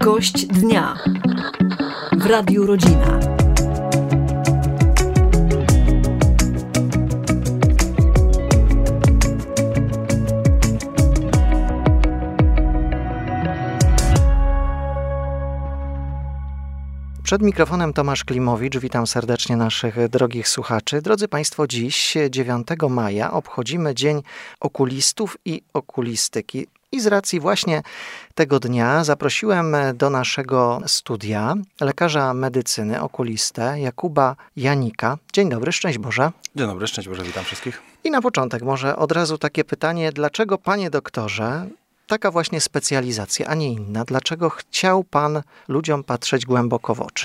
Gość dnia w Radiu Rodzina. Przed mikrofonem Tomasz Klimowicz. Witam serdecznie naszych drogich słuchaczy. Drodzy Państwo, dziś 9 maja obchodzimy Dzień Okulistów i Okulistyki. I z racji właśnie tego dnia zaprosiłem do naszego studia lekarza medycyny, okulistę Jakuba Janika. Dzień dobry, szczęść Boże. Dzień dobry, szczęść Boże, witam wszystkich. I na początek może od razu takie pytanie, dlaczego panie doktorze taka właśnie specjalizacja, a nie inna? Dlaczego chciał pan ludziom patrzeć głęboko w oczy?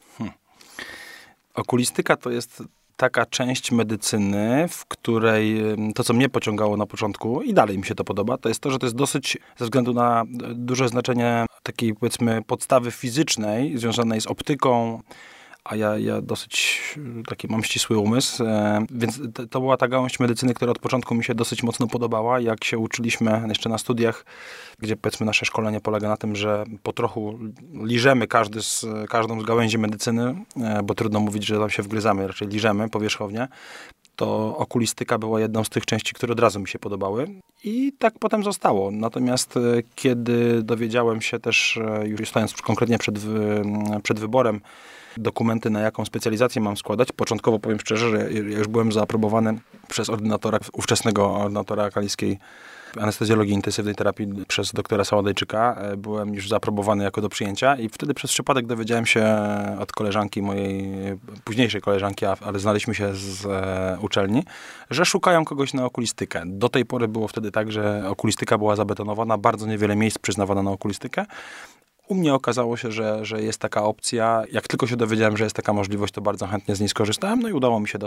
Okulistyka to jest taka część medycyny, w której to, co mnie pociągało na początku i dalej mi się to podoba, to jest to, że to jest dosyć, ze względu na duże znaczenie takiej, powiedzmy, podstawy fizycznej, związanej z optyką, a ja dosyć taki mam ścisły umysł, więc to była ta gałąź medycyny, która od początku mi się dosyć mocno podobała. Jak się uczyliśmy jeszcze na studiach, gdzie powiedzmy nasze szkolenie polega na tym, że po trochu liżemy każdą z gałęzi medycyny, bo trudno mówić, że tam się wgryzamy, raczej liżemy powierzchownie, to okulistyka była jedną z tych części, które od razu mi się podobały i tak potem zostało. Natomiast kiedy dowiedziałem się też, już stojąc konkretnie przed wyborem, dokumenty, na jaką specjalizację mam składać. Początkowo powiem szczerze, że ja już byłem zaaprobowany przez ówczesnego ordynatora kaliskiej anestezjologii intensywnej terapii przez doktora Saładejczyka. Byłem już zaaprobowany jako do przyjęcia i wtedy przez przypadek dowiedziałem się od koleżanki mojej, późniejszej koleżanki, ale znaliśmy się z uczelni, że szukają kogoś na okulistykę. Do tej pory było wtedy tak, że okulistyka była zabetonowana, bardzo niewiele miejsc przyznawano na okulistykę. U mnie okazało się, że jest taka opcja. Jak tylko się dowiedziałem, że jest taka możliwość, to bardzo chętnie z niej skorzystałem. No i udało mi się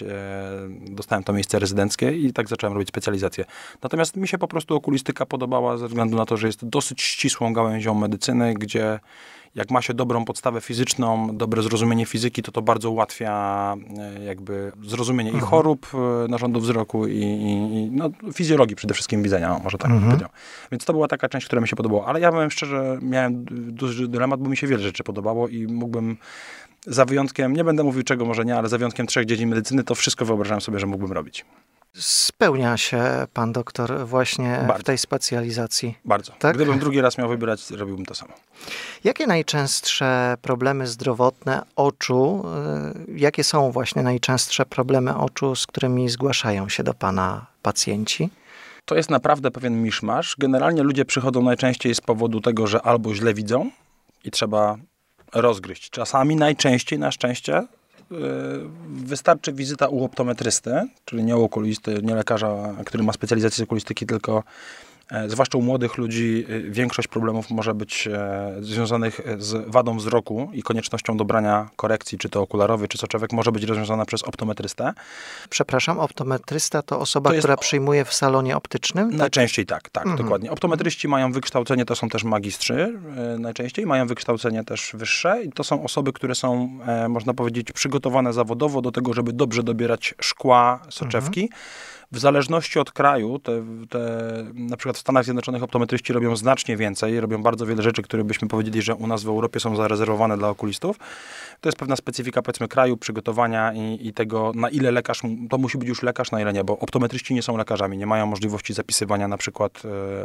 dostałem to miejsce rezydenckie i tak zacząłem robić specjalizację. Natomiast mi się po prostu okulistyka podobała ze względu na to, że jest dosyć ścisłą gałęzią medycyny, gdzie jak ma się dobrą podstawę fizyczną, dobre zrozumienie fizyki, to bardzo ułatwia jakby zrozumienie i chorób narządu wzroku i fizjologii przede wszystkim widzenia, może tak bym powiedział. Więc to była taka część, która mi się podobała. Ale ja powiem szczerze, miałem duży dylemat, bo mi się wiele rzeczy podobało i mógłbym za wyjątkiem, nie będę mówił czego może nie, ale za wyjątkiem 3 dziedzin medycyny, to wszystko wyobrażałem sobie, że mógłbym robić. Spełnia się pan doktor właśnie w tej specjalizacji? Bardzo. Tak? Gdybym drugi raz miał wybierać, robiłbym to samo. Jakie najczęstsze problemy zdrowotne oczu, jakie są właśnie najczęstsze problemy oczu, z którymi zgłaszają się do pana pacjenci? To jest naprawdę pewien miszmasz. Generalnie ludzie przychodzą najczęściej z powodu tego, że albo źle widzą i trzeba rozgryźć. Czasami najczęściej, na szczęście, wystarczy wizyta u optometrysty, czyli nie u okulisty, nie lekarza, który ma specjalizację z okulistyki, tylko zwłaszcza u młodych ludzi większość problemów może być związanych z wadą wzroku i koniecznością dobrania korekcji, czy to okularowej, czy soczewek, może być rozwiązana przez optometrystę. Przepraszam, optometrysta to osoba, która przyjmuje w salonie optycznym? Najczęściej tak, dokładnie. Optometryści mają wykształcenie, to są też magistrzy najczęściej, mają wykształcenie też wyższe i to są osoby, które są, można powiedzieć, przygotowane zawodowo do tego, żeby dobrze dobierać szkła, soczewki. W zależności od kraju, na przykład w Stanach Zjednoczonych optometryści robią znacznie więcej, robią bardzo wiele rzeczy, które byśmy powiedzieli, że u nas w Europie są zarezerwowane dla okulistów. To jest pewna specyfika, powiedzmy, kraju, przygotowania i tego, na ile lekarz, to musi być już lekarz, na ile nie, bo optometryści nie są lekarzami, nie mają możliwości zapisywania na przykład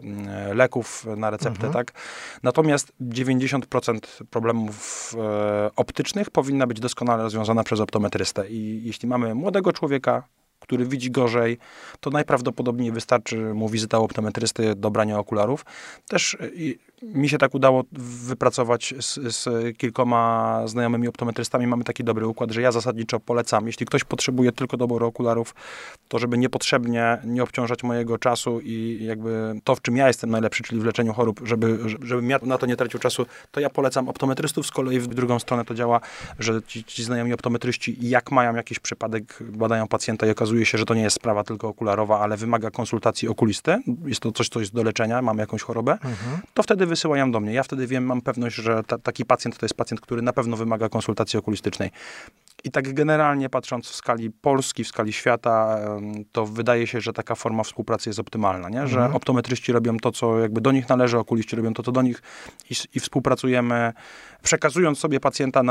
leków na receptę, tak? Natomiast 90% problemów optycznych powinna być doskonale rozwiązana przez optometrystę i jeśli mamy młodego człowieka, który widzi gorzej, to najprawdopodobniej wystarczy mu wizyta u optometrysty, dobranie okularów. Też mi się tak udało wypracować z kilkoma znajomymi optometrystami. Mamy taki dobry układ, że ja zasadniczo polecam, jeśli ktoś potrzebuje tylko doboru okularów, to żeby niepotrzebnie nie obciążać mojego czasu i jakby to, w czym ja jestem najlepszy, czyli w leczeniu chorób, żebym ja na to nie tracił czasu, to ja polecam optometrystów. Z kolei w drugą stronę to działa, że ci znajomi optometryści, jak mają jakiś przypadek, badają pacjenta i okazuje się, że to nie jest sprawa tylko okularowa, ale wymaga konsultacji okulisty, jest to coś, co jest do leczenia, mamy jakąś chorobę, to wtedy wysyłają do mnie. Ja wtedy wiem, mam pewność, że taki pacjent to jest pacjent, który na pewno wymaga konsultacji okulistycznej. I tak generalnie patrząc w skali Polski, w skali świata, to wydaje się, że taka forma współpracy jest optymalna, nie? Że optometryści robią to, co jakby do nich należy, okuliści robią to, co do nich i współpracujemy, przekazując sobie pacjenta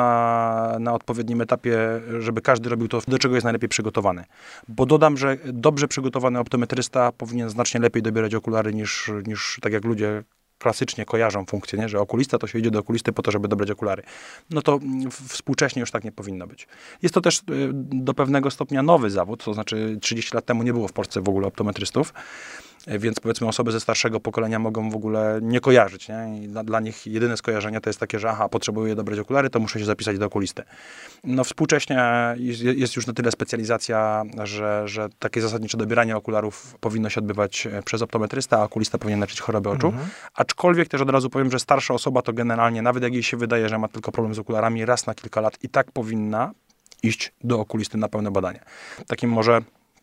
na odpowiednim etapie, żeby każdy robił to, do czego jest najlepiej przygotowany. Bo dodam, że dobrze przygotowany optometrysta powinien znacznie lepiej dobierać okulary niż tak jak ludzie klasycznie kojarzą funkcję, nie? Że okulista to się idzie do okulisty po to, żeby dobrać okulary. No to współcześnie już tak nie powinno być. Jest to też do pewnego stopnia nowy zawód, to znaczy 30 lat temu nie było w Polsce w ogóle optometrystów, więc powiedzmy osoby ze starszego pokolenia mogą w ogóle nie kojarzyć, nie? I dla nich jedyne skojarzenie to jest takie, że potrzebuję dobrać okulary, to muszę się zapisać do okulisty. No współcześnie jest już na tyle specjalizacja, że takie zasadnicze dobieranie okularów powinno się odbywać przez optometrystę, a okulista powinien leczyć choroby oczu. Aczkolwiek też od razu powiem, że starsza osoba to generalnie, nawet jak jej się wydaje, że ma tylko problem z okularami, raz na kilka lat i tak powinna iść do okulisty na pełne badanie. Takim może,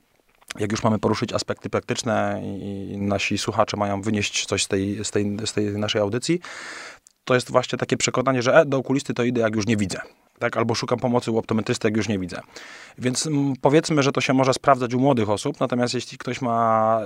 jak już mamy poruszyć aspekty praktyczne i nasi słuchacze mają wynieść coś z tej naszej audycji, to jest właśnie takie przekonanie, że do okulisty to idę, jak już nie widzę. Tak? Albo szukam pomocy u optometrysty, jak już nie widzę. Więc powiedzmy, że to się może sprawdzać u młodych osób, natomiast jeśli ktoś ma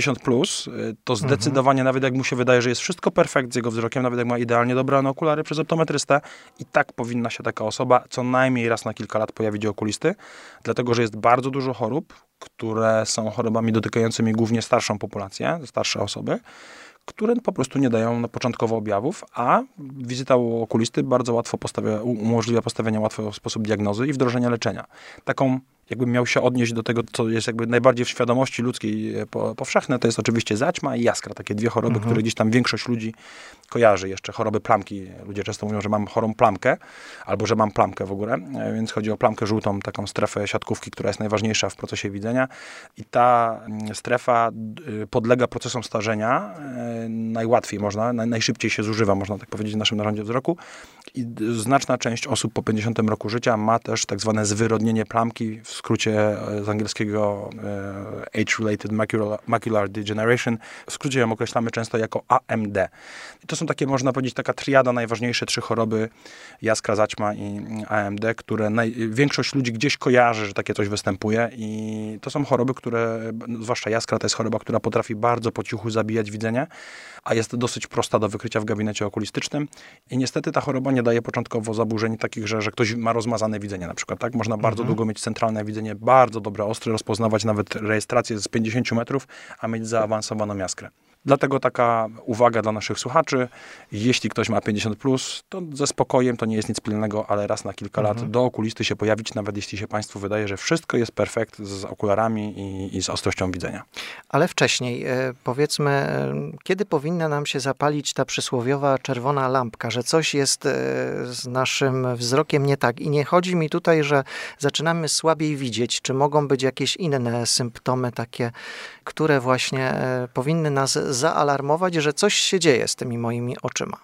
50+, to zdecydowanie, nawet jak mu się wydaje, że jest wszystko perfekt z jego wzrokiem, nawet jak ma idealnie dobrane okulary przez optometrystę, i tak powinna się taka osoba co najmniej raz na kilka lat pojawić u okulisty, dlatego, że jest bardzo dużo chorób, które są chorobami dotykającymi głównie starszą populację, starsze osoby, które po prostu nie dają początkowo objawów, a wizyta u okulisty bardzo łatwo umożliwia postawienie łatwy sposób diagnozy i wdrożenia leczenia. Taką, jakbym miał się odnieść do tego, co jest jakby najbardziej w świadomości ludzkiej powszechne, to jest oczywiście zaćma i jaskra. Takie dwie choroby, które gdzieś tam większość ludzi kojarzy. Jeszcze choroby plamki. Ludzie często mówią, że mam chorą plamkę, albo że mam plamkę w ogóle, więc chodzi o plamkę żółtą, taką strefę siatkówki, która jest najważniejsza w procesie widzenia i ta strefa podlega procesom starzenia. Najłatwiej można, najszybciej się zużywa, można tak powiedzieć, w naszym narządzie wzroku i znaczna część osób po 50 roku życia ma też tak zwane zwyrodnienie plamki, w skrócie z angielskiego Age-Related Macular Degeneration. W skrócie ją określamy często jako AMD. I to są takie, można powiedzieć, taka triada, najważniejsze 3 choroby, jaskra, zaćma i AMD, które większość ludzi gdzieś kojarzy, że takie coś występuje i to są choroby, które, zwłaszcza jaskra, to jest choroba, która potrafi bardzo po cichu zabijać widzenie, a jest dosyć prosta do wykrycia w gabinecie okulistycznym i niestety ta choroba nie daje początkowo zaburzeń takich, że ktoś ma rozmazane widzenie na przykład, tak? Można bardzo długo mieć centralne widzenie, bardzo dobre, ostre, rozpoznawać nawet rejestrację z 50 metrów, a mieć zaawansowaną jaskrę. Dlatego taka uwaga dla naszych słuchaczy, jeśli ktoś ma 50+, to ze spokojem, to nie jest nic pilnego, ale raz na kilka lat do okulisty się pojawić, nawet jeśli się Państwu wydaje, że wszystko jest perfekt z okularami i z ostrością widzenia. Ale wcześniej, powiedzmy, kiedy powinna nam się zapalić ta przysłowiowa czerwona lampka, że coś jest z naszym wzrokiem nie tak. I nie chodzi mi tutaj, że zaczynamy słabiej widzieć, czy mogą być jakieś inne symptomy takie, które właśnie powinny nas zaalarmować, że coś się dzieje z tymi moimi oczyma.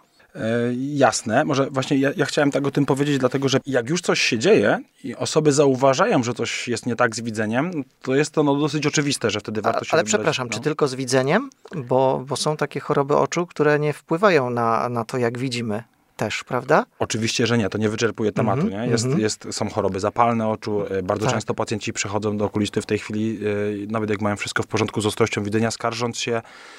Jasne. Może właśnie ja chciałem tak o tym powiedzieć, dlatego że jak już coś się dzieje i osoby zauważają, że coś jest nie tak z widzeniem, to jest to dosyć oczywiste, że wtedy warto się Ale przepraszam, czy tylko z widzeniem? Bo są takie choroby oczu, które nie wpływają na to, jak widzimy. Też, prawda? Oczywiście, że nie. To nie wyczerpuje tematu. Nie? Są choroby zapalne oczu. Bardzo często pacjenci przychodzą do okulisty w tej chwili, nawet jak mają wszystko w porządku z ostrością widzenia, skarżąc się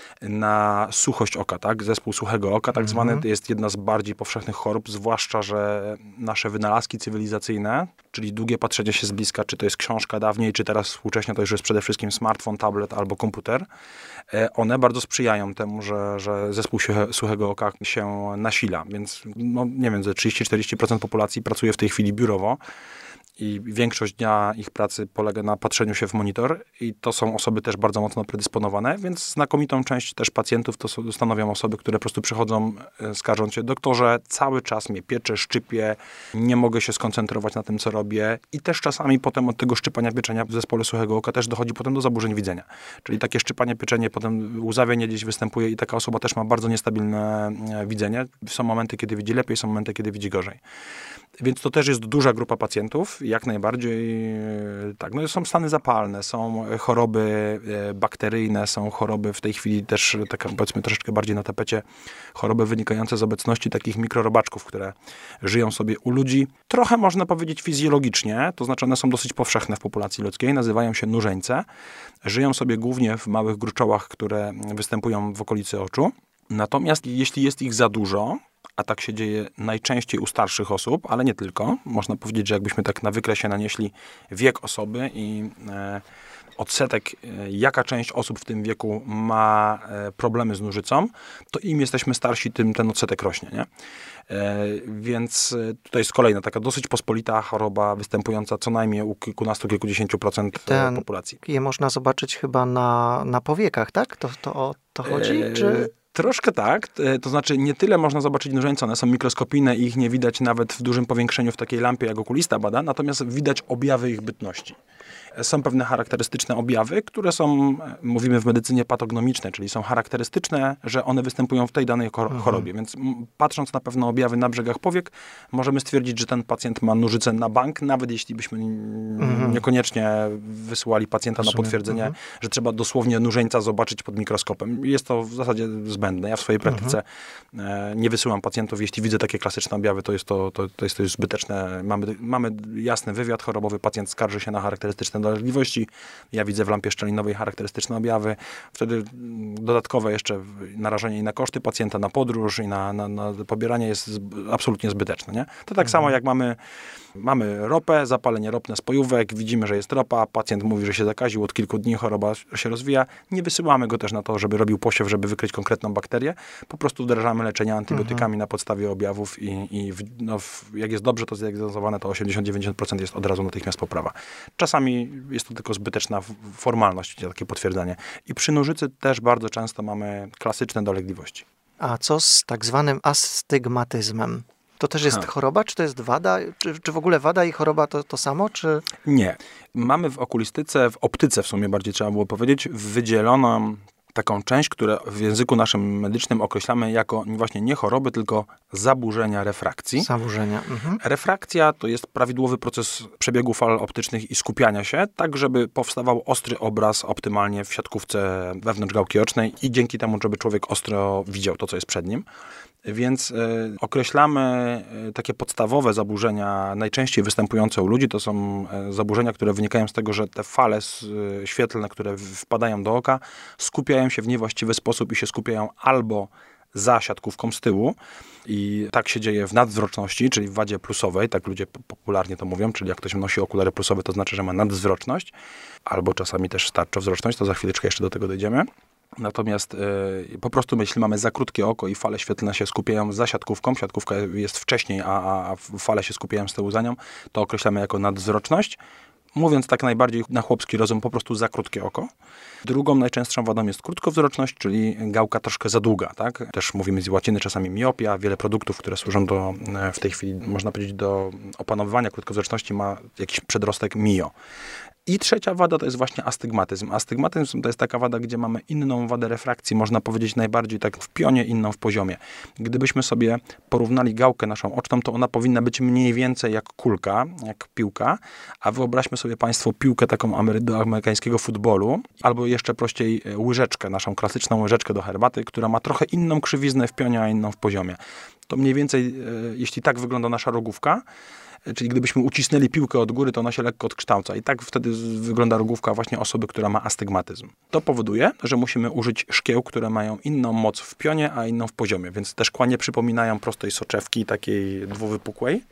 na suchość oka, tak? Zespół suchego oka, tak zwany, jest jedna z bardziej powszechnych chorób, zwłaszcza, że nasze wynalazki cywilizacyjne, czyli długie patrzenie się z bliska, czy to jest książka dawniej, czy teraz współcześnie to już jest przede wszystkim smartfon, tablet albo komputer, one bardzo sprzyjają temu, że zespół suchego oka się nasila, więc nie wiem, ze 30-40% populacji pracuje w tej chwili biurowo i większość dnia ich pracy polega na patrzeniu się w monitor i to są osoby też bardzo mocno predysponowane, więc znakomitą część też pacjentów to stanowią osoby, które po prostu przychodzą skarżąc się: doktorze, cały czas mnie piecze, szczypie, nie mogę się skoncentrować na tym, co robię, i też czasami potem od tego szczypania, pieczenia w zespole suchego oka też dochodzi potem do zaburzeń widzenia. Czyli takie szczypanie, pieczenie, potem łzawienie gdzieś występuje i taka osoba też ma bardzo niestabilne widzenie. Są momenty, kiedy widzi lepiej, są momenty, kiedy widzi gorzej. Więc to też jest duża grupa pacjentów, jak najbardziej. Tak, no są stany zapalne, są choroby bakteryjne, są choroby w tej chwili też, tak powiedzmy troszeczkę bardziej na tapecie, choroby wynikające z obecności takich mikrorobaczków, które żyją sobie u ludzi. Trochę można powiedzieć fizjologicznie, to znaczy one są dosyć powszechne w populacji ludzkiej, nazywają się nurzeńce. Żyją sobie głównie w małych gruczołach, które występują w okolicy oczu. Natomiast jeśli jest ich za dużo, a tak się dzieje najczęściej u starszych osób, ale nie tylko. Można powiedzieć, że jakbyśmy tak na wykresie nanieśli wiek osoby i odsetek, jaka część osób w tym wieku ma problemy z nóżycą, to im jesteśmy starsi, tym ten odsetek rośnie, nie? Więc tutaj jest kolejna taka dosyć pospolita choroba występująca co najmniej u kilkunastu, kilkudziesięciu procent populacji. Je można zobaczyć chyba na powiekach, tak? To o to chodzi? Czy... Troszkę tak, to znaczy nie tyle można zobaczyć nóżeńce, one są mikroskopijne i ich nie widać nawet w dużym powiększeniu w takiej lampie, jak okulista bada, natomiast widać objawy ich bytności. Są pewne charakterystyczne objawy, które są, mówimy w medycynie patognomiczne, czyli są charakterystyczne, że one występują w tej danej chorobie. Więc patrząc na pewne objawy na brzegach powiek, możemy stwierdzić, że ten pacjent ma nóżycę na bank, nawet jeśli byśmy niekoniecznie wysyłali pacjenta na potwierdzenie, że trzeba dosłownie nóżeńca zobaczyć pod mikroskopem. Jest to w zasadzie zbędne. Ja w swojej praktyce nie wysyłam pacjentów. Jeśli widzę takie klasyczne objawy, to jest to już zbyteczne. Mamy jasny wywiad chorobowy, pacjent skarży się na charakterystyczne dolegliwości. Ja widzę w lampie szczelinowej charakterystyczne objawy. Wtedy dodatkowe jeszcze narażenie i na koszty pacjenta, na podróż i na pobieranie jest absolutnie zbyteczne. Nie? To tak samo jak mamy ropę, zapalenie ropne spojówek, widzimy, że jest ropa, pacjent mówi, że się zakaził, od kilku dni choroba się rozwija. Nie wysyłamy go też na to, żeby robił posiew, żeby wykryć konkretną bakterię. Po prostu wdrażamy leczenie antybiotykami na podstawie objawów i jak jest dobrze to zdiagnozowane, to 80-90% jest od razu natychmiast poprawa. Czasami jest to tylko zbyteczna formalność, takie potwierdzenie. I przy nóżycy też bardzo często mamy klasyczne dolegliwości. A co z tak zwanym astygmatyzmem? To też jest choroba, czy to jest wada? Czy w ogóle wada i choroba to samo, czy... Nie. Mamy w okulistyce, w optyce w sumie bardziej trzeba było powiedzieć, wydzieloną taką część, którą w języku naszym medycznym określamy jako właśnie nie choroby, tylko zaburzenia refrakcji. Zaburzenia. Refrakcja to jest prawidłowy proces przebiegu fal optycznych i skupiania się, tak żeby powstawał ostry obraz optymalnie w siatkówce wewnątrz gałki ocznej i dzięki temu, żeby człowiek ostro widział to, co jest przed nim. Więc określamy takie podstawowe zaburzenia, najczęściej występujące u ludzi. To są zaburzenia, które wynikają z tego, że te fale świetlne, które wpadają do oka, skupiają się w niewłaściwy sposób i się skupiają albo za siatkówką z tyłu i tak się dzieje w nadwzroczności, czyli w wadzie plusowej, tak ludzie popularnie to mówią, czyli jak ktoś nosi okulary plusowe, to znaczy, że ma nadwzroczność, albo czasami też starczowzroczność, to za chwileczkę jeszcze do tego dojdziemy. Natomiast po prostu jeśli mamy za krótkie oko i fale świetlne się skupiają za siatkówką, siatkówka jest wcześniej, a fale się skupiają z tyłu za nią, to określamy jako nadwzroczność. Mówiąc tak najbardziej na chłopski rozum, po prostu za krótkie oko. Drugą najczęstszą wadą jest krótkowzroczność, czyli gałka troszkę za długa, tak? Też mówimy z łaciny czasami miopia. Wiele produktów, które służą w tej chwili, można powiedzieć, do opanowywania krótkowzroczności ma jakiś przedrostek mio. I trzecia wada to jest właśnie astygmatyzm. Astygmatyzm to jest taka wada, gdzie mamy inną wadę refrakcji, można powiedzieć najbardziej tak w pionie, inną w poziomie. Gdybyśmy sobie porównali gałkę naszą oczną, to ona powinna być mniej więcej jak kulka, jak piłka, a wyobraźmy sobie państwo piłkę taką do amerykańskiego futbolu, albo jeszcze prościej łyżeczkę, naszą klasyczną łyżeczkę do herbaty, która ma trochę inną krzywiznę w pionie, a inną w poziomie. To mniej więcej, jeśli tak wygląda nasza rogówka, czyli gdybyśmy ucisnęli piłkę od góry, to ona się lekko odkształca. I tak wtedy wygląda rogówka właśnie osoby, która ma astygmatyzm. To powoduje, że musimy użyć szkieł, które mają inną moc w pionie, a inną w poziomie. Więc te szkła nie przypominają prostej soczewki, takiej dwuwypukłej,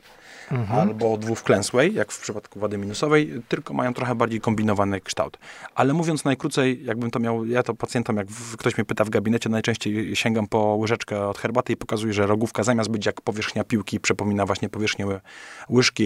albo dwuwklęsłej, jak w przypadku wady minusowej, tylko mają trochę bardziej kombinowany kształt. Ale mówiąc najkrócej, jakbym to miał, ja to pacjentom, jak ktoś mnie pyta w gabinecie, najczęściej sięgam po łyżeczkę od herbaty i pokazuję, że rogówka zamiast być jak powierzchnia piłki, przypomina właśnie powierzchnię łyżki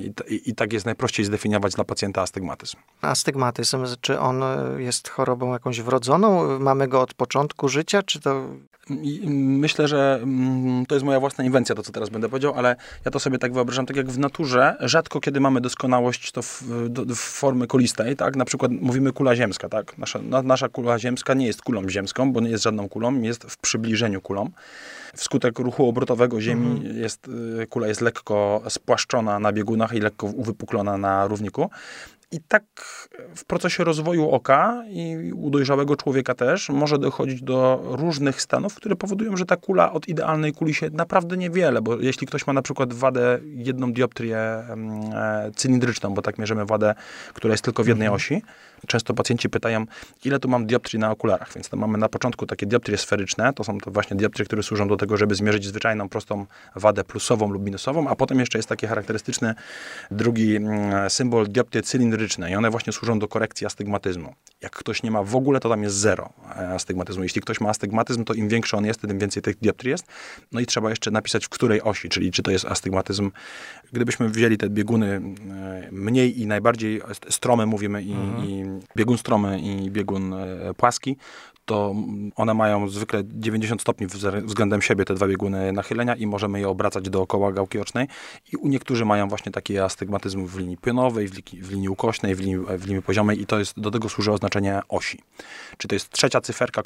i tak jest najprościej zdefiniować dla pacjenta astygmatyzm. Astygmatyzm, czy on jest chorobą jakąś wrodzoną? Mamy go od początku życia, czy to... Myślę, że to jest moja własna inwencja, to co teraz będę powiedział, ale ja to sobie tak wyobrażam, tak jak w naturze, rzadko kiedy mamy doskonałość to w formy kulistej, tak? Na przykład mówimy kula ziemska, tak? Nasza kula ziemska nie jest kulą ziemską, bo nie jest żadną kulą, jest w przybliżeniu kulą. Wskutek ruchu obrotowego Ziemi kula jest lekko spłaszczona na biegunach i lekko uwypuklona na równiku. I tak w procesie rozwoju oka i u dojrzałego człowieka też może dochodzić do różnych stanów, które powodują, że ta kula od idealnej kuli się naprawdę niewiele, bo jeśli ktoś ma na przykład wadę 1 dioptrię cylindryczną, bo tak mierzymy wadę, która jest tylko w jednej osi, często pacjenci pytają, ile tu mam dioptrii na okularach, więc to mamy na początku takie dioptrie sferyczne, to są to właśnie dioptrie, które służą do tego, żeby zmierzyć zwyczajną, prostą wadę plusową lub minusową, a potem jeszcze jest taki charakterystyczny drugi symbol dioptrie cylindryczne i one właśnie służą do korekcji astygmatyzmu. Jak ktoś nie ma w ogóle, to tam jest 0 astygmatyzmu. Jeśli ktoś ma astygmatyzm, to im większy on jest, tym więcej tych dioptrii jest. No i trzeba jeszcze napisać, w której osi, czyli czy to jest astygmatyzm. Gdybyśmy wzięli te bieguny mniej i najbardziej strome, mówimy, i biegun stromy i biegun płaski, to one mają zwykle 90 stopni względem siebie, te dwa bieguny nachylenia i możemy je obracać dookoła gałki ocznej. I niektórzy mają właśnie taki astygmatyzm w linii pionowej, w linii ukośnej, w linii poziomej i to jest, do tego służy oznaczenie osi. Czy to jest trzecia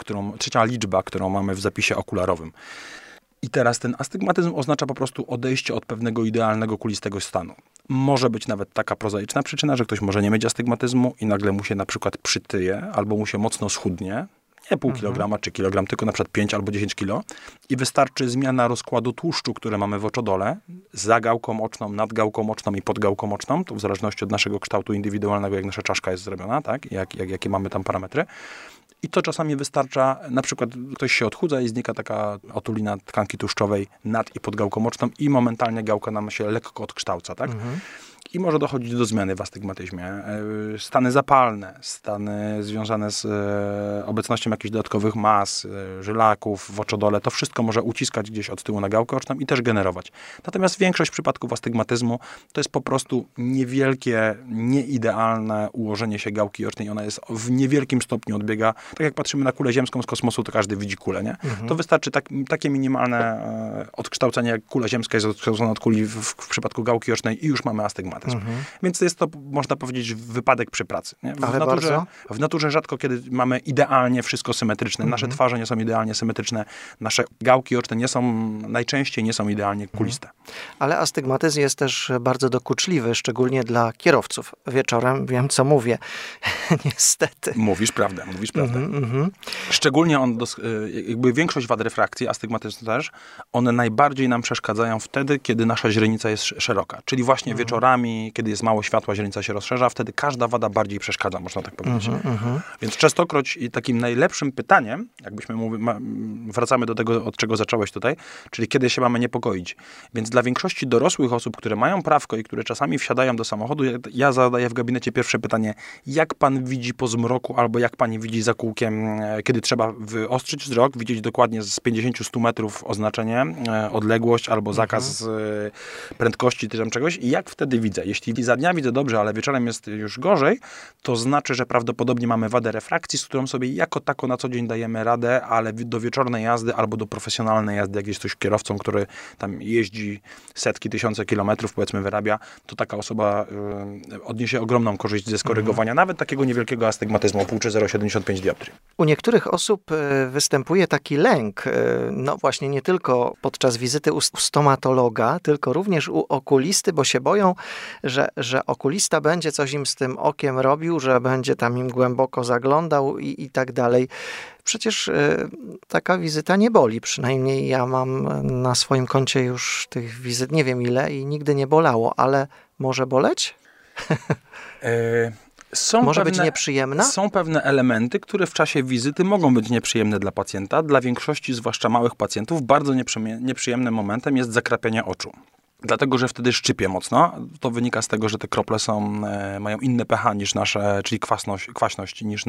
liczba, którą mamy w zapisie okularowym. I teraz ten astygmatyzm oznacza po prostu odejście od pewnego idealnego kulistego stanu. Może być nawet taka prozaiczna przyczyna, że ktoś może nie mieć astygmatyzmu i nagle mu się na przykład przytyje albo mu się mocno schudnie. Nie pół kilograma czy kilogram, tylko na przykład 5 albo 10 kilo. I wystarczy zmiana rozkładu tłuszczu, które mamy w oczodole, za gałką oczną, nad gałką oczną i pod gałką oczną, to w zależności od naszego kształtu indywidualnego, jak nasza czaszka jest zrobiona, tak? Jakie mamy tam parametry. I to czasami wystarcza, na przykład ktoś się odchudza i znika taka otulina tkanki tłuszczowej nad i pod gałką oczną i momentalnie gałka nam się lekko odkształca, tak? I może dochodzić do zmiany w astygmatyzmie. Stany zapalne, stany związane z obecnością jakichś dodatkowych mas, żylaków w oczodole, to wszystko może uciskać gdzieś od tyłu na gałkę oczną i też generować. Natomiast większość przypadków astygmatyzmu to jest po prostu niewielkie, nieidealne ułożenie się gałki ocznej. Ona jest w niewielkim stopniu odbiega. Tak jak patrzymy na kulę ziemską z kosmosu, to każdy widzi kulę, nie? To wystarczy takie minimalne odkształcenie, jak kula ziemska jest odkształcona od kuli w przypadku gałki ocznej i już mamy astygmatyzm. Więc jest to, można powiedzieć, wypadek przy pracy. Nie? W naturze rzadko kiedy mamy idealnie wszystko symetryczne. Nasze twarze nie są idealnie symetryczne. Nasze gałki oczne najczęściej nie są idealnie kuliste. Ale astygmatyzm jest też bardzo dokuczliwy, szczególnie dla kierowców. Wieczorem wiem, co mówię. Niestety. Mówisz prawdę. Szczególnie jakby większość wad refrakcji, astygmatyzm też, one najbardziej nam przeszkadzają wtedy, kiedy nasza źrenica jest szeroka. Czyli właśnie wieczorami, kiedy jest mało światła, źrenica się rozszerza, wtedy każda wada bardziej przeszkadza, można tak powiedzieć. Więc częstokroć takim najlepszym pytaniem, jakbyśmy wracamy do tego, od czego zacząłeś tutaj, czyli kiedy się mamy niepokoić. Więc dla większości dorosłych osób, które mają prawko i które czasami wsiadają do samochodu, ja zadaję w gabinecie pierwsze pytanie, jak pan widzi po zmroku, albo jak pani widzi za kółkiem, kiedy trzeba wyostrzyć wzrok, widzieć dokładnie z 50-100 metrów oznaczenie, odległość, albo zakaz prędkości, czy tam czegoś i jak wtedy widzę. Jeśli za dnia widzę dobrze, ale wieczorem jest już gorzej, to znaczy, że prawdopodobnie mamy wadę refrakcji, z którą sobie jako tako na co dzień dajemy radę, ale do wieczornej jazdy albo do profesjonalnej jazdy, jak jest ktoś kierowcą, który tam jeździ setki, tysiące kilometrów, powiedzmy wyrabia, to taka osoba odniesie ogromną korzyść ze skorygowania nawet takiego niewielkiego astygmatyzmu, pół czy 0,75 dioptrii. U niektórych osób występuje taki lęk, no właśnie nie tylko podczas wizyty u stomatologa, tylko również u okulisty, bo się boją, że okulista będzie coś im z tym okiem robił, że będzie tam im głęboko zaglądał i tak dalej. Przecież taka wizyta nie boli. Przynajmniej ja mam na swoim koncie już tych wizyt nie wiem ile i nigdy nie bolało, ale może boleć? Może być nieprzyjemna? Są pewne elementy, które w czasie wizyty mogą być nieprzyjemne dla pacjenta. Dla większości, zwłaszcza małych pacjentów, bardzo nieprzyjemnym momentem jest zakrapianie oczu. Dlatego, że wtedy szczypie mocno. To wynika z tego, że te krople mają inne pH niż nasze, czyli kwaśność niż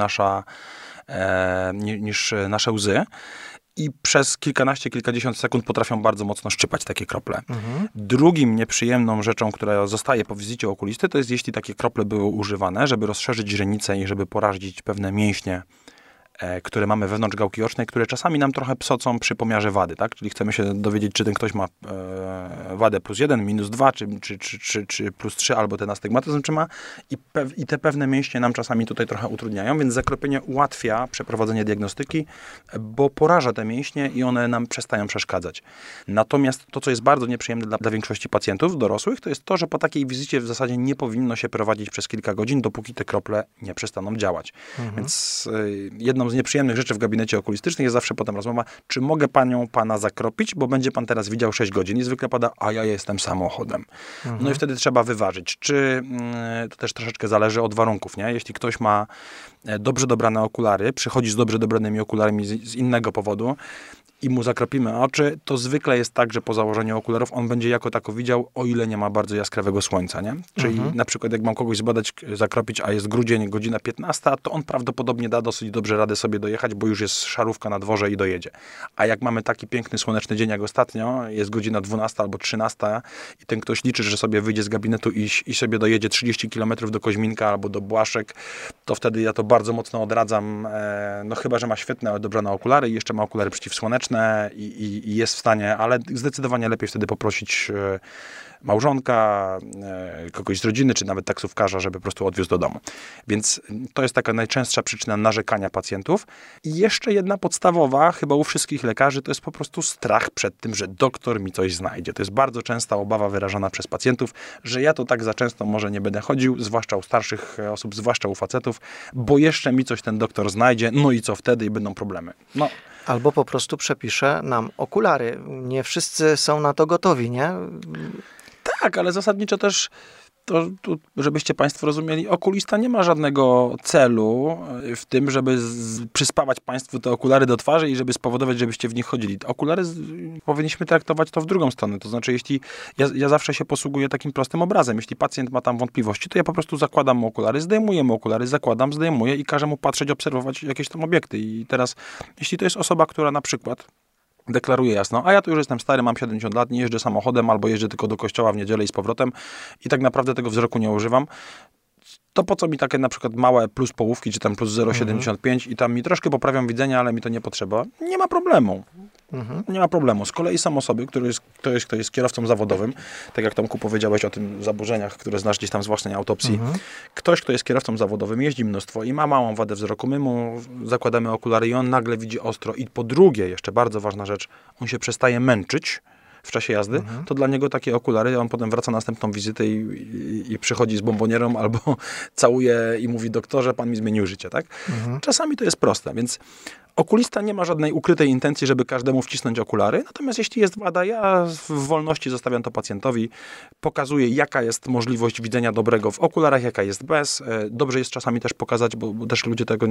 nasze łzy. I przez kilkadziesiąt sekund potrafią bardzo mocno szczypać takie krople. Drugim nieprzyjemną rzeczą, która zostaje po wizycie okulisty, to jest jeśli takie krople były używane, żeby rozszerzyć źrenicę i żeby porazić pewne mięśnie które mamy wewnątrz gałki ocznej, które czasami nam trochę psocą przy pomiarze wady, tak? Czyli chcemy się dowiedzieć, czy ten ktoś ma wadę +1, -2, czy +3, albo ten astygmatyzm, czy ma. I te pewne mięśnie nam czasami tutaj trochę utrudniają, więc zakropienie ułatwia przeprowadzenie diagnostyki, bo poraża te mięśnie i one nam przestają przeszkadzać. Natomiast to, co jest bardzo nieprzyjemne dla większości pacjentów dorosłych, to jest to, że po takiej wizycie w zasadzie nie powinno się prowadzić przez kilka godzin, dopóki te krople nie przestaną działać. Więc jedną z nieprzyjemnych rzeczy w gabinecie okulistycznym jest zawsze potem rozmowa, czy mogę pana zakropić, bo będzie pan teraz widział 6 godzin i zwykle pada, a ja jestem samochodem. No i wtedy trzeba wyważyć, czy to też troszeczkę zależy od warunków, nie? Jeśli ktoś ma dobrze dobrane okulary, przychodzi z dobrze dobranymi okularami z innego powodu i mu zakropimy oczy, to zwykle jest tak, że po założeniu okularów on będzie jako tako widział, o ile nie ma bardzo jaskrawego słońca, nie? Czyli na przykład jak mam kogoś zbadać, zakropić, a jest grudzień, godzina 15, to on prawdopodobnie da dosyć dobrze radę sobie dojechać, bo już jest szarówka na dworze i dojedzie. A jak mamy taki piękny, słoneczny dzień jak ostatnio, jest godzina 12 albo 13 i ten ktoś liczy, że sobie wyjdzie z gabinetu i sobie dojedzie 30 km do Koźminka albo do Błaszek, to wtedy ja to bardzo mocno odradzam, no chyba, że ma świetne, dobrane okulary i jeszcze ma okulary przeciwsłoneczne, i jest w stanie, ale zdecydowanie lepiej wtedy poprosić małżonka, kogoś z rodziny, czy nawet taksówkarza, żeby po prostu odwiózł do domu. Więc to jest taka najczęstsza przyczyna narzekania pacjentów. I jeszcze jedna podstawowa, chyba u wszystkich lekarzy, to jest po prostu strach przed tym, że doktor mi coś znajdzie. To jest bardzo częsta obawa wyrażana przez pacjentów, że ja to tak za często może nie będę chodził, zwłaszcza u starszych osób, zwłaszcza u facetów, bo jeszcze mi coś ten doktor znajdzie, no i co wtedy i będą problemy. No. Albo po prostu przepisze nam okulary. Nie wszyscy są na to gotowi, nie? Tak, ale zasadniczo też, żebyście państwo rozumieli, okulista nie ma żadnego celu w tym, żeby przyspawać państwu te okulary do twarzy i żeby spowodować, żebyście w nich chodzili. Okulary powinniśmy traktować to w drugą stronę. To znaczy, jeśli ja zawsze się posługuję takim prostym obrazem. Jeśli pacjent ma tam wątpliwości, to ja po prostu zakładam mu okulary, zdejmuję mu okulary, zakładam, zdejmuję i każę mu patrzeć, obserwować jakieś tam obiekty. I teraz, jeśli to jest osoba, która na przykład deklaruje jasno, a ja tu już jestem stary, mam 70 lat, nie jeżdżę samochodem albo jeżdżę tylko do kościoła w niedzielę i z powrotem i tak naprawdę tego wzroku nie używam, to po co mi takie na przykład małe plus połówki, czy tam plus 0,75 i tam mi troszkę poprawiam widzenia, ale mi to nie potrzeba. Nie ma problemu. Nie ma problemu. Z kolei są osoby, kto jest kierowcą zawodowym, tak jak Tomku powiedziałeś o tym zaburzeniach, które znasz gdzieś tam z własnej autopsji. Ktoś, kto jest kierowcą zawodowym, jeździ mnóstwo i ma małą wadę wzroku. My mu zakładamy okulary i on nagle widzi ostro. I po drugie, jeszcze bardzo ważna rzecz, on się przestaje męczyć w czasie jazdy, to dla niego takie okulary, on potem wraca na następną wizytę i przychodzi z bombonierą albo całuje i mówi, doktorze, pan mi zmienił życie, tak? Czasami to jest proste, więc okulista nie ma żadnej ukrytej intencji, żeby każdemu wcisnąć okulary, natomiast jeśli jest wada, ja w wolności zostawiam to pacjentowi, pokazuję, jaka jest możliwość widzenia dobrego w okularach, jaka jest bez. Dobrze jest czasami też pokazać, bo też ludzie tego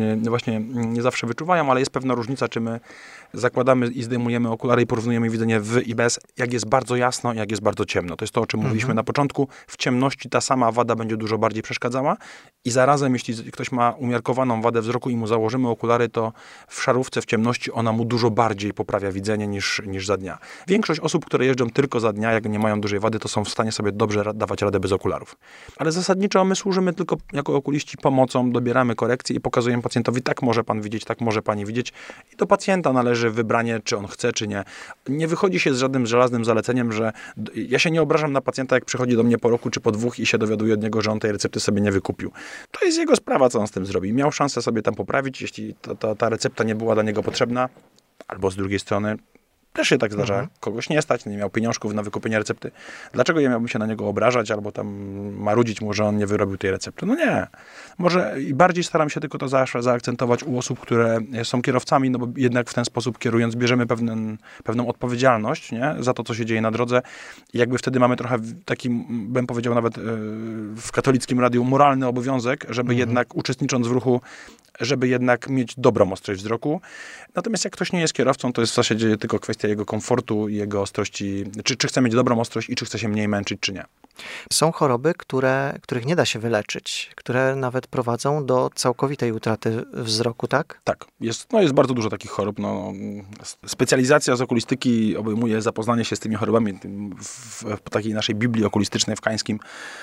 nie zawsze wyczuwają, ale jest pewna różnica, czy my zakładamy i zdejmujemy okulary i porównujemy widzenie w i bez, jak jest bardzo jasno, jak jest bardzo ciemno. To jest to, o czym mówiliśmy na początku. W ciemności ta sama wada będzie dużo bardziej przeszkadzała i zarazem, jeśli ktoś ma umiarkowaną wadę wzroku i mu założymy okulary, to w szarówce, w ciemności ona mu dużo bardziej poprawia widzenie niż za dnia. Większość osób, które jeżdżą tylko za dnia, jak nie mają dużej wady, to są w stanie sobie dobrze dawać radę bez okularów. Ale zasadniczo my służymy tylko jako okuliści pomocą, dobieramy korekcje i pokazujemy pacjentowi, tak może pan widzieć, tak może pani widzieć. I do pacjenta należy wybranie, czy on chce, czy nie. Nie wychodzi się z żadnym żelaznym zaleceniem, że ja się nie obrażam na pacjenta, jak przychodzi do mnie po roku czy po 2 i się dowiaduje od niego, że on tej recepty sobie nie wykupił. To jest jego sprawa, co on z tym zrobi. Miał szansę sobie tam poprawić, jeśli ta recepta nie była dla niego potrzebna, albo z drugiej strony też się tak zdarza. Kogoś nie stać, nie miał pieniążków na wykupienie recepty. Dlaczego ja miałbym się na niego obrażać albo tam marudzić mu, że on nie wyrobił tej recepty? No nie. Może i bardziej staram się tylko to zawsze zaakcentować u osób, które są kierowcami, no bo jednak w ten sposób kierując bierzemy pewną odpowiedzialność, nie? Za to, co się dzieje na drodze. I jakby wtedy mamy trochę taki, bym powiedział nawet w katolickim radiu, moralny obowiązek, żeby jednak uczestnicząc w ruchu, żeby jednak mieć dobrą ostrość wzroku. Natomiast jak ktoś nie jest kierowcą, to jest w zasadzie tylko kwestia jego komfortu i jego ostrości, czy chce mieć dobrą ostrość i czy chce się mniej męczyć, czy nie. Są choroby, których nie da się wyleczyć, które nawet prowadzą do całkowitej utraty wzroku, tak? Tak, jest bardzo dużo takich chorób. Specjalizacja z okulistyki obejmuje zapoznanie się z tymi chorobami. W takiej naszej Biblii okulistycznej w Kańskim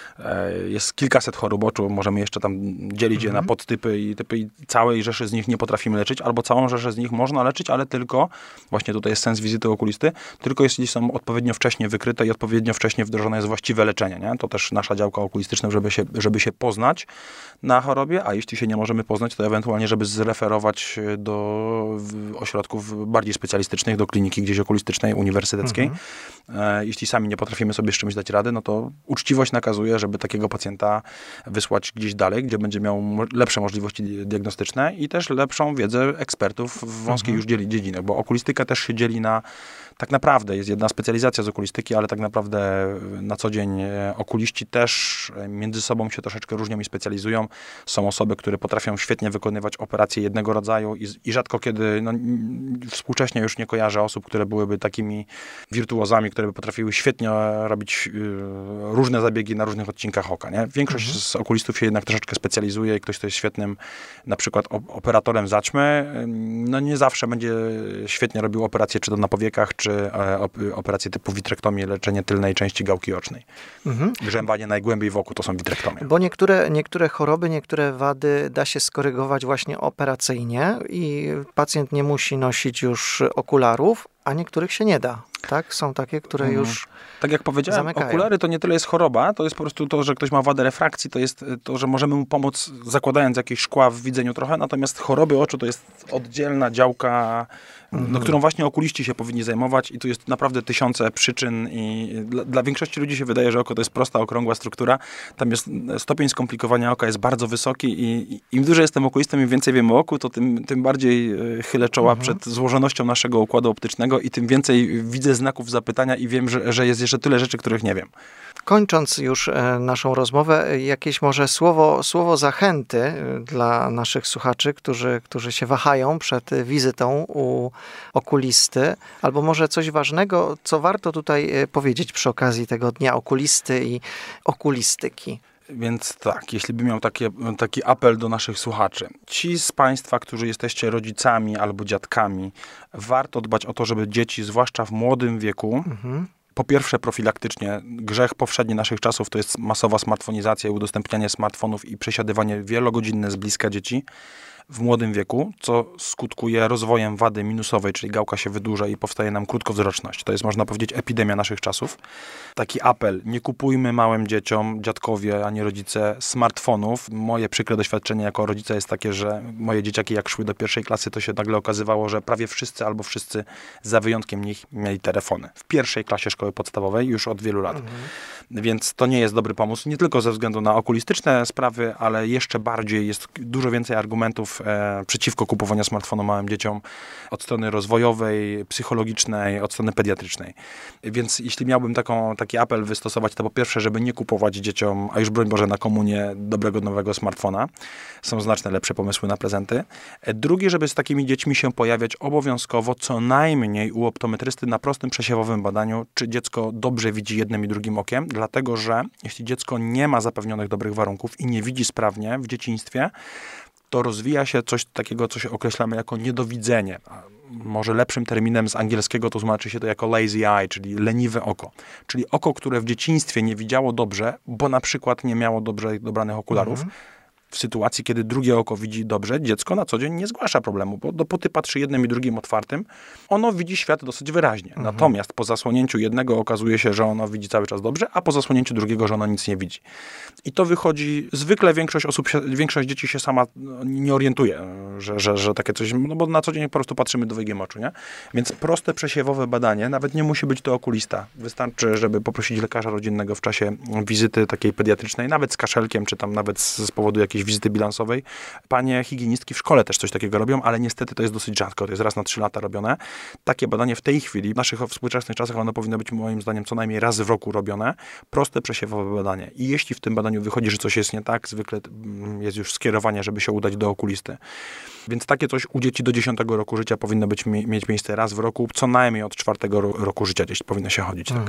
jest kilkaset chorób oczu. Możemy jeszcze tam dzielić je na podtypy i typy, i całej rzeszy z nich nie potrafimy leczyć, albo całą rzeszę z nich można leczyć, ale tylko, właśnie tutaj jest sens wizyty okulisty, tylko jeśli są odpowiednio wcześnie wykryte i odpowiednio wcześnie wdrożone jest właściwe leczenie. Nie? To też nasza działka okulistyczna, żeby się poznać na chorobie, a jeśli się nie możemy poznać, to ewentualnie, żeby zreferować do ośrodków bardziej specjalistycznych, do kliniki gdzieś okulistycznej, uniwersyteckiej. Jeśli sami nie potrafimy sobie z czymś dać rady, no to uczciwość nakazuje, żeby takiego pacjenta wysłać gdzieś dalej, gdzie będzie miał lepsze możliwości diagnostyczne i też lepszą wiedzę ekspertów w wąskiej już dziedziny, bo okulistyka też się dzieli na, tak naprawdę jest jedna specjalizacja z okulistyki, ale tak naprawdę na co dzień okuliści też między sobą się troszeczkę różnią i specjalizują. Są osoby, które potrafią świetnie wykonywać operacje jednego rodzaju i rzadko kiedy, współcześnie już nie kojarzę osób, które byłyby takimi wirtuozami, które by potrafiły świetnie robić różne zabiegi na różnych odcinkach oka. Nie? Większość z okulistów się jednak troszeczkę specjalizuje i ktoś, kto jest świetnym na przykład operatorem zaćmy, nie zawsze będzie świetnie robił operacje czy to na powiekach, czy operacje typu vitrektomii, leczenie tylnej części gałki ocznej. Grzębanie najgłębiej w oku to są vitrektomie. Bo niektóre choroby, niektóre wady da się skorygować właśnie operacyjnie i pacjent nie musi nosić już okularów, a niektórych się nie da. Tak? Są takie, które już tak jak powiedziałem, zamykają. Okulary to nie tyle jest choroba, to jest po prostu to, że ktoś ma wadę refrakcji, to jest to, że możemy mu pomóc zakładając jakieś szkła w widzeniu trochę, natomiast choroby oczu to jest oddzielna działka, którą właśnie okuliści się powinni zajmować i tu jest naprawdę tysiące przyczyn i dla większości ludzi się wydaje, że oko to jest prosta, okrągła struktura. Tam jest stopień skomplikowania oka jest bardzo wysoki i im dłużej jestem okulistą, im więcej wiem o oku, to tym bardziej chylę czoła przed złożonością naszego układu optycznego i tym więcej widzę znaków zapytania i wiem, że jest jeszcze tyle rzeczy, których nie wiem. Kończąc już naszą rozmowę, jakieś może słowo zachęty dla naszych słuchaczy, którzy się wahają przed wizytą u okulisty, albo może coś ważnego, co warto tutaj powiedzieć przy okazji tego Dnia Okulisty i okulistyki. Więc tak, jeśli bym miał taki apel do naszych słuchaczy. Ci z Państwa, którzy jesteście rodzicami albo dziadkami, warto dbać o to, żeby dzieci, zwłaszcza w młodym wieku, po pierwsze profilaktycznie, grzech powszedni naszych czasów to jest masowa smartfonizacja i udostępnianie smartfonów i przesiadywanie wielogodzinne z bliska dzieci w młodym wieku, co skutkuje rozwojem wady minusowej, czyli gałka się wydłuża i powstaje nam krótkowzroczność. To jest, można powiedzieć, epidemia naszych czasów. Taki apel, nie kupujmy małym dzieciom, dziadkowie, ani rodzice smartfonów. Moje przykre doświadczenie jako rodzica jest takie, że moje dzieciaki jak szły do 1. klasy, to się nagle okazywało, że prawie wszyscy albo wszyscy, za wyjątkiem nich, mieli telefony. W 1. klasie szkoły podstawowej już od wielu lat. Więc to nie jest dobry pomysł, nie tylko ze względu na okulistyczne sprawy, ale jeszcze bardziej jest dużo więcej argumentów przeciwko kupowaniu smartfonu małym dzieciom od strony rozwojowej, psychologicznej, od strony pediatrycznej. Więc jeśli miałbym taki apel wystosować, to po pierwsze, żeby nie kupować dzieciom, a już broń Boże na komunię, dobrego nowego smartfona. Są znacznie lepsze pomysły na prezenty. Drugie, żeby z takimi dziećmi się pojawiać obowiązkowo, co najmniej u optometrysty na prostym przesiewowym badaniu, czy dziecko dobrze widzi jednym i drugim okiem, dlatego że jeśli dziecko nie ma zapewnionych dobrych warunków i nie widzi sprawnie w dzieciństwie, to rozwija się coś takiego, co się określamy jako niedowidzenie. Może lepszym terminem z angielskiego to tłumaczy się to jako lazy eye, czyli leniwe oko. Czyli oko, które w dzieciństwie nie widziało dobrze, bo na przykład nie miało dobrze dobranych okularów. W sytuacji, kiedy drugie oko widzi dobrze, dziecko na co dzień nie zgłasza problemu, bo dopóty patrzy jednym i drugim otwartym, ono widzi świat dosyć wyraźnie. Natomiast po zasłonięciu jednego okazuje się, że ono widzi cały czas dobrze, a po zasłonięciu drugiego, że ono nic nie widzi. I to wychodzi, zwykle większość dzieci się sama nie orientuje, że takie coś, no bo na co dzień po prostu patrzymy dwojgiem oczu, nie? Więc proste przesiewowe badanie, nawet nie musi być to okulista. Wystarczy, żeby poprosić lekarza rodzinnego w czasie wizyty takiej pediatrycznej, nawet z kaszelkiem, czy tam nawet z powodu jakiejś wizyty bilansowej. Panie higienistki w szkole też coś takiego robią, ale niestety to jest dosyć rzadko. To jest raz na 3 lata robione. Takie badanie w tej chwili, w naszych współczesnych czasach, ono powinno być moim zdaniem co najmniej raz w roku robione. Proste, przesiewowe badanie. I jeśli w tym badaniu wychodzi, że coś jest nie tak, zwykle jest już skierowanie, żeby się udać do okulisty. Więc takie coś u dzieci do 10 roku życia powinno mieć miejsce raz w roku, co najmniej od 4 roku życia gdzieś powinno się chodzić. Tak.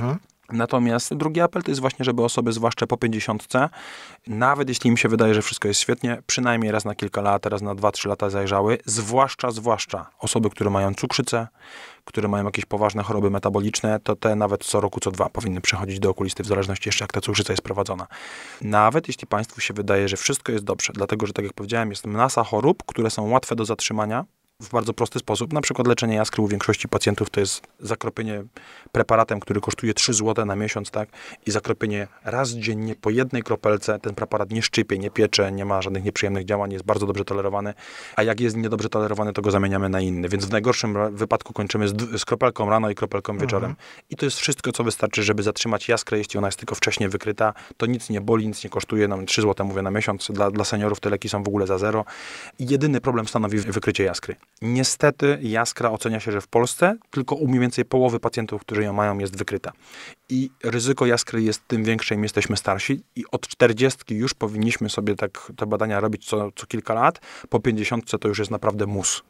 Natomiast drugi apel to jest właśnie, żeby osoby, zwłaszcza po 50, nawet jeśli im się wydaje, że wszystko jest świetnie, przynajmniej raz na kilka lat, raz na 2-3 lata zajrzały, zwłaszcza osoby, które mają cukrzycę, które mają jakieś poważne choroby metaboliczne, to te nawet co roku, co 2 powinny przychodzić do okulisty, w zależności jeszcze jak ta cukrzyca jest prowadzona. Nawet jeśli Państwu się wydaje, że wszystko jest dobrze, dlatego, że tak jak powiedziałem, jest masa chorób, które są łatwe do zatrzymania, w bardzo prosty sposób. Na przykład leczenie jaskry u większości pacjentów to jest zakropienie preparatem, który kosztuje 3 zł na miesiąc, tak? I zakropienie raz dziennie po jednej kropelce. Ten preparat nie szczypie, nie piecze, nie ma żadnych nieprzyjemnych działań, jest bardzo dobrze tolerowany. A jak jest niedobrze tolerowany, to go zamieniamy na inny. Więc w najgorszym wypadku kończymy z kropelką rano i kropelką wieczorem. I to jest wszystko, co wystarczy, żeby zatrzymać jaskrę, jeśli ona jest tylko wcześniej wykryta. To nic nie boli, nic nie kosztuje. Nam 3 zł mówię na miesiąc. Dla seniorów te leki są w ogóle za zero. I jedyny problem stanowi wykrycie jaskry. Niestety jaskra ocenia się, że w Polsce tylko u mniej więcej połowy pacjentów, którzy ją mają, jest wykryta. I ryzyko jaskry jest tym większe, im jesteśmy starsi i od 40 już powinniśmy sobie tak te badania robić co kilka lat. Po 50 to już jest naprawdę mus.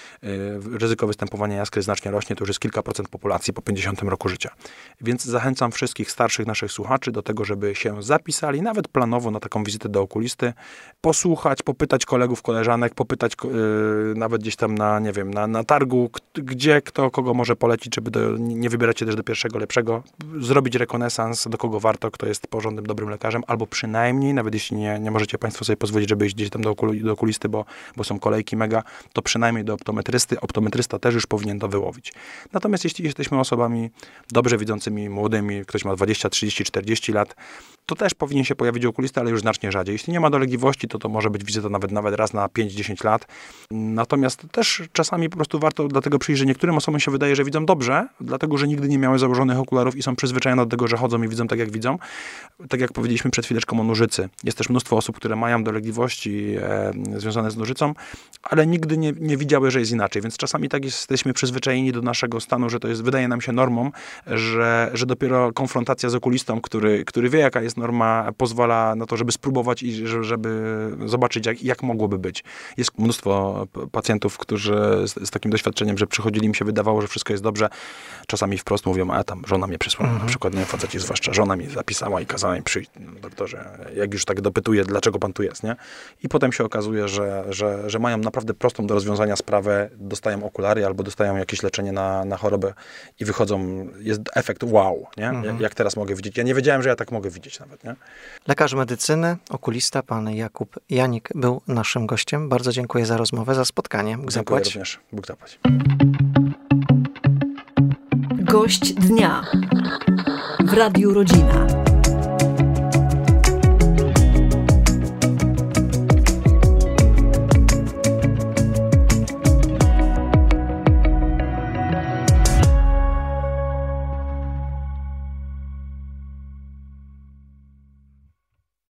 Ryzyko występowania jaskry znacznie rośnie, to już jest kilka procent populacji po 50 roku życia. Więc zachęcam wszystkich starszych naszych słuchaczy do tego, żeby się zapisali, nawet planowo na taką wizytę do okulisty, posłuchać, popytać kolegów, koleżanek, popytać nawet gdzieś tam na targu, gdzie kto kogo może polecić, żeby nie wybierać się też do pierwszego lepszego, zrobić rekonesans, do kogo warto, kto jest porządnym, dobrym lekarzem, albo przynajmniej, nawet jeśli nie możecie Państwo sobie pozwolić, żeby iść gdzieś tam do okulisty, bo są kolejki mega, to przynajmniej do optometrysta też już powinien to wyłowić. Natomiast jeśli jesteśmy osobami dobrze widzącymi, młodymi, ktoś ma 20, 30, 40 lat, to też powinien się pojawić okulista, ale już znacznie rzadziej. Jeśli nie ma dolegliwości, to może być wizyta nawet raz na 5-10 lat. Natomiast też czasami po prostu warto dlatego przyjść, że niektórym osobom się wydaje, że widzą dobrze, dlatego, że nigdy nie miały założonych okularów i są przyzwyczajone do tego, że chodzą i widzą tak, jak widzą. Tak jak powiedzieliśmy przed chwileczką o nużycy. Jest też mnóstwo osób, które mają dolegliwości związane z nużycą, ale nigdy nie widziały, że jest inaczej. Więc czasami tak jesteśmy przyzwyczajeni do naszego stanu, że to jest, wydaje nam się normą, że dopiero konfrontacja z okulistą, który wie, jaka jest norma, pozwala na to, żeby spróbować i żeby zobaczyć, jak mogłoby być. Jest mnóstwo pacjentów, którzy z takim doświadczeniem, że przychodzili, im się wydawało, że wszystko jest dobrze. Czasami wprost mówią, a tam żona mnie przysłała. Na przykład, nie, faceci zwłaszcza, żona mi zapisała i kazała mi przyjść, doktorze, jak już tak dopytuje, dlaczego pan tu jest, nie? I potem się okazuje, że mają naprawdę prostą do rozwiązania sprawę, dostają okulary albo dostają jakieś leczenie na chorobę i wychodzą, jest efekt wow, nie? Jak teraz mogę widzieć. Ja nie wiedziałem, że ja tak mogę widzieć nawet, nie? Lekarz medycyny, okulista, pan Jakub Janik był naszym gościem. Bardzo dziękuję za rozmowę, za spotkanie. Bóg zapłać. Dziękuję również. Bóg zapłać. Gość dnia w Radiu Rodzina.